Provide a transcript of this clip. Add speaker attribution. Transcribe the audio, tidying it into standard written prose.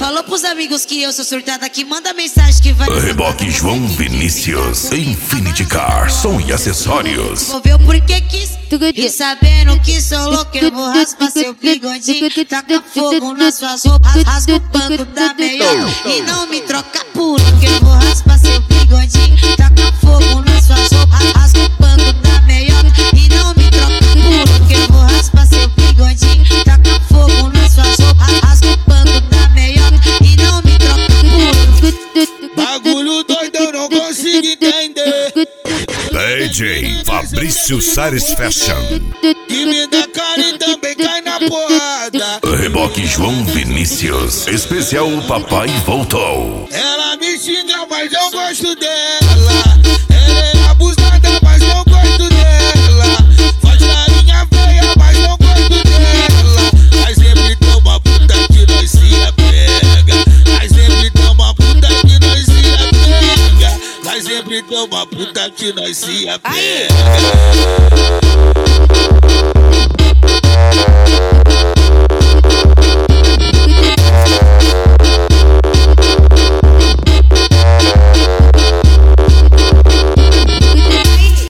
Speaker 1: Falou pros amigos que eu sou surtada, que manda mensagem que vai.
Speaker 2: Reboque João Vinícius, Infinity Car, som e acessórios.
Speaker 1: Vou ver o porquê quis. E sabendo que sou louco, eu vou raspar seu bigodinho. Taca fogo nas suas roupas, rasga o banco da melhor. E não me troca por um, que eu vou raspar seu bigodinho. Taca fogo nas suas roupas, rasga o banco da melhor. E não me troca por um, que eu vou raspar seu bigodinho. Taca fogo nas suas roupas, rasga o banco da melhor. E não me troca por um.
Speaker 3: Bagulho doido, eu não consigo entender.
Speaker 2: DJ Fabrício Sares Fashion.
Speaker 3: Que me dá cara e também cai na porrada.
Speaker 2: Reboque João Vinícius, especial Papai Voltou.
Speaker 3: Ela me xinga, mas eu gosto dela. Ela é abusada, mas eu gosto dela. Faz carinha feia, mas eu gosto dela. Mas sempre toma puta que nós se apega. Mas sempre toma puta que nós se apega. Mas sempre toma puta que nós se apega.